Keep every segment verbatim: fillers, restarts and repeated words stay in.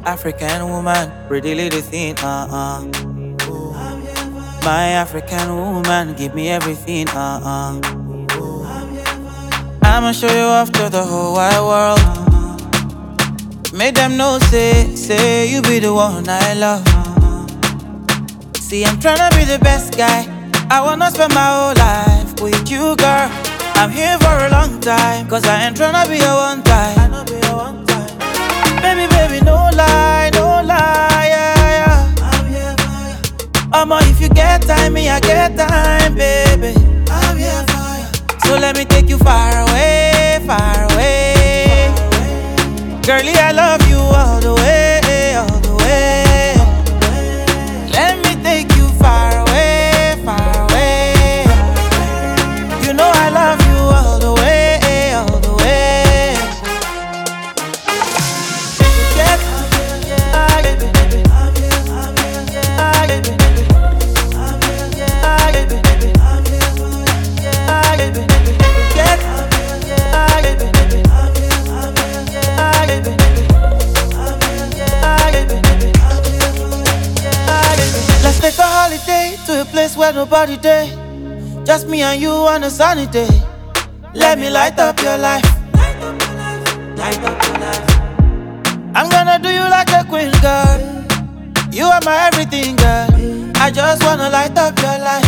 African woman, pretty little thing, uh-uh. My African woman, give me everything, uh-uh. I'ma show you off to the whole wide world. Make them know, say, say you be the one I love. See, I'm tryna be the best guy. I wanna spend my whole life with you, girl. I'm here for a long time, cause I ain't tryna be a one time. Baby, baby, no lie, no lie, yeah, yeah. I'm here for you. Omo, if you get time, me, I get time, baby. I'm here for you. So let me take you far away, far away. Girlie, I love you all the way, all the way. Let me take you far away, far away. You know I love you all the way, all the way. Get Let's take a holiday to a place where nobody day. Just me and you on a sunny day. Let me light up your life. Light up your life. I'm gonna do you like a queen, girl. You are my everything, girl. I just wanna light up your life.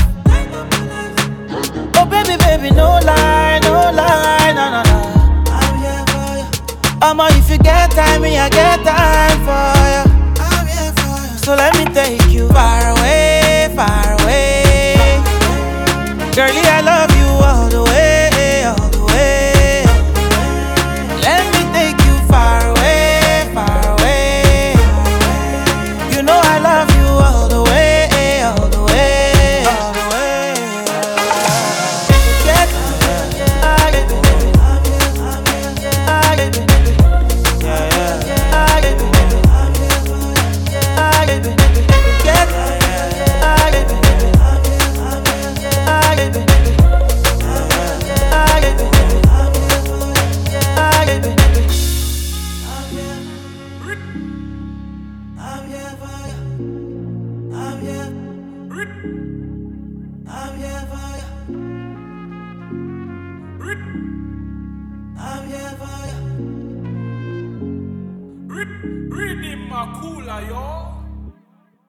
Oh baby, baby, no lie, no lie, no, no, no. I'm here for you. Omo, if you get time, me, I get time for you. I'm here for you. So let me take you far away, far away. Girlie, I love you all the way, all the way. Let me take you far away, far away. You know I love you all the way, all the way, all the way. Get Read him, Makula, yo.